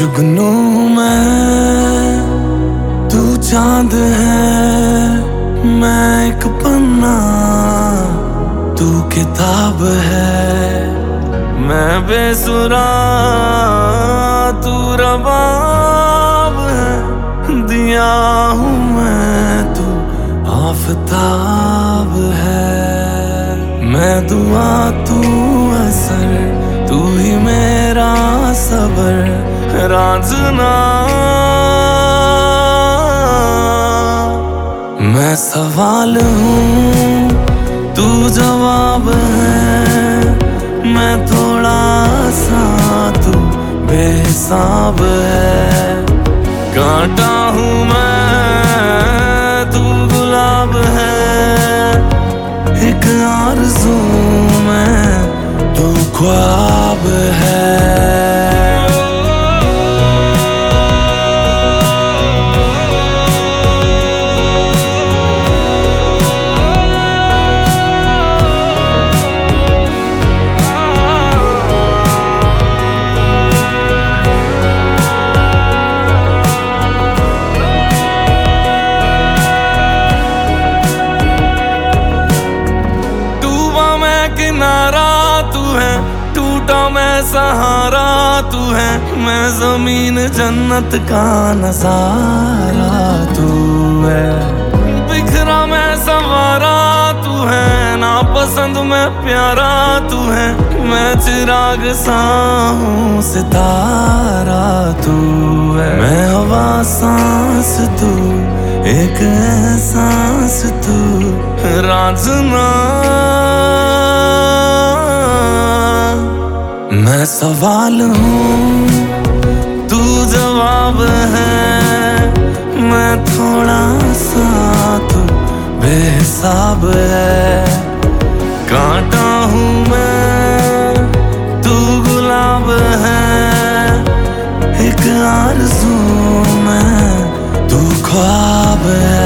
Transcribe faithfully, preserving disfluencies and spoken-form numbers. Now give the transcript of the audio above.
जुगनू मैं, तू चांद है, मैं एक पन्ना, तू किताब है। मैं बेसुरा, तू रबाब है, दिया हूँ मैं, तू आफताब है। मैं दुआ, तू असर, तू ही मेरा सबर, राजना। मैं सवाल हूँ, तू जवाब है, मैं थोड़ा सा, तू बेहिसाब है। कांटा हूँ मैं, तू गुलाब है, एक आरज़ू में, तू ख्वाब है। किनारा तू है, टूटा मैं सहारा तू है, मैं जमीन जन्नत का नजारा तू है। बिखरा मैं सवारा तू है, नापसंद मैं प्यारा तू है, मैं चिराग सा हूँ सितारा तू है। मैं हवा सांस तू, एक एहसास तू, राजना। मैं सवाल हूँ, तू जवाब है, मैं थोड़ा सा, तू बेहिसाब है। कांटा हूँ मैं, तू गुलाब है, एक आरज़ू में, तू ख्वाब है।